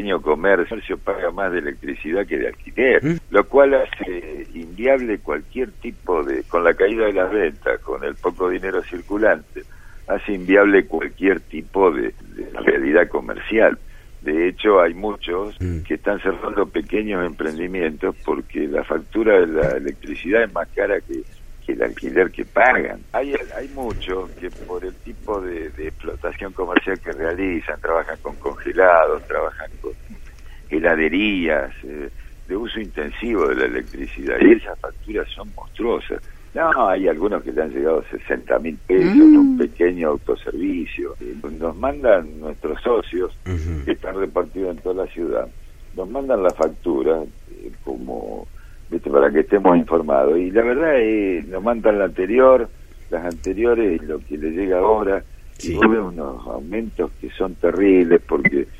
pequeño comercio paga más de electricidad que de alquiler, lo cual hace inviable cualquier tipo de, con la caída de las ventas, con el poco dinero circulante, hace inviable cualquier tipo de realidad comercial. De hecho, hay muchos que están cerrando pequeños emprendimientos porque la factura de la electricidad es más cara que el alquiler que pagan. Hay muchos que por el tipo de explotación comercial que realizan, trabajan con congelados, trabajan con heladerías, de uso intensivo de la electricidad, y esas facturas son monstruosas. No, hay algunos que le han llegado a 60.000 pesos en un pequeño autoservicio. Nos mandan nuestros socios, que están repartidos en toda la ciudad, nos mandan la factura como, ¿viste?, para que estemos informados. Y la verdad es, nos mandan las anteriores y lo que le llega ahora, y vos ves unos aumentos que son terribles, porque